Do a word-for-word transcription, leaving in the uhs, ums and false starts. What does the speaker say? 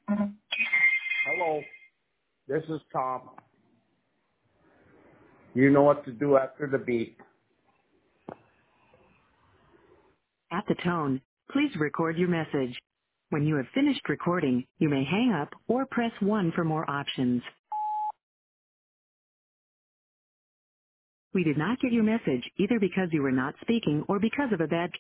Hello, this is Tom. You know what to do after the beep. At the tone, please record your message. When you have finished recording, you may hang up or press one for more options. We did not get your message either because you were not speaking or because of a bad